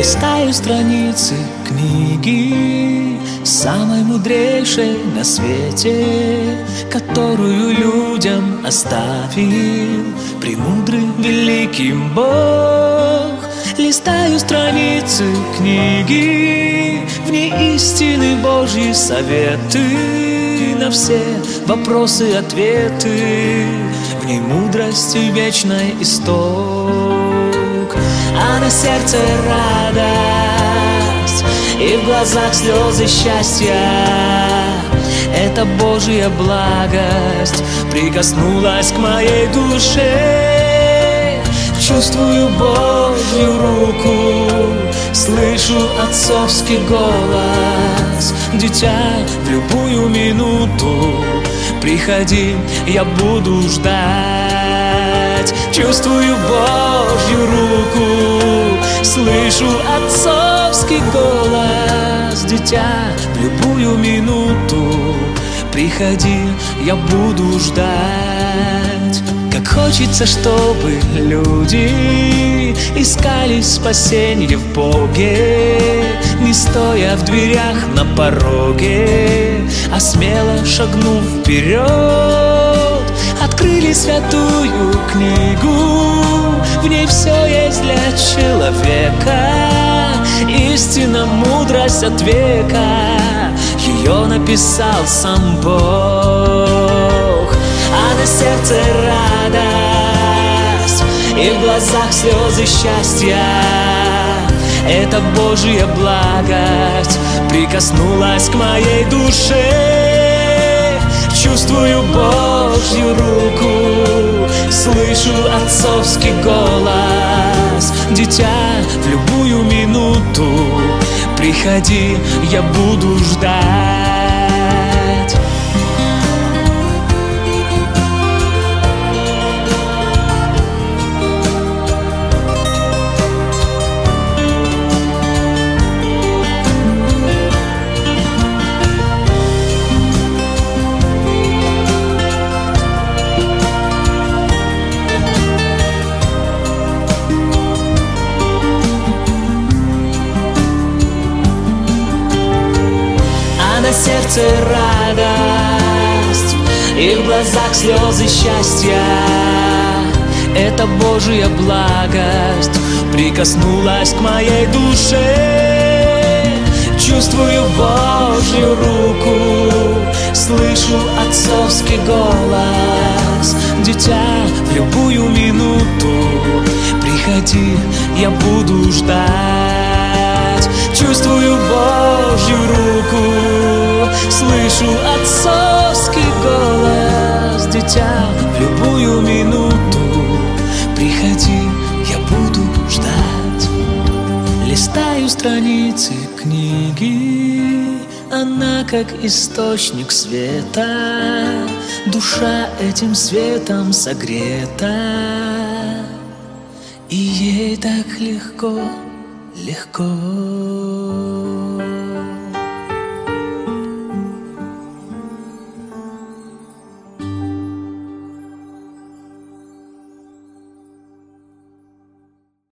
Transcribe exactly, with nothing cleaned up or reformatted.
Листаю страницы книги, самой мудрейшей на свете, которую людям оставил премудрый великий Бог. Листаю страницы книги, в ней истины Божьи советы, на все вопросы ответы, в ней мудрости вечной исток. А на сердце радость, и в глазах слезы счастья. Это Божья благость прикоснулась к моей душе. Чувствую Божью руку, слышу отцовский голос. Дитя, в любую минуту приходи, я буду ждать. Чувствую Божью руку, слышу отцовский голос. Дитя, в любую минуту приходи, я буду ждать. Как хочется, чтобы люди искали спасенье в Боге, не стоя в дверях на пороге, а смело шагнув вперед. Открыли святую книгу, в ней все есть для человека. Истина, мудрость от века, ее написал сам Бог. А на сердце радость, и в глазах слезы счастья. Это Божья благость прикоснулась к моей душе. Чувствую Божью руку, слышу отцовский голос. Дитя, в любую минуту приходи, я буду ждать. На сердце радость, и в глазах слезы счастья. Это Божья благость прикоснулась к моей душе. Чувствую Божью руку, слышу отцовский голос. Дитя, в любую минуту приходи, я буду ждать. Чувствую Божью руку, слышу отцовский голос. Дитя, в любую минуту приходи, я буду ждать. Листаю страницы книги, она как источник света. Душа этим светом согрета, и ей так легко, легко.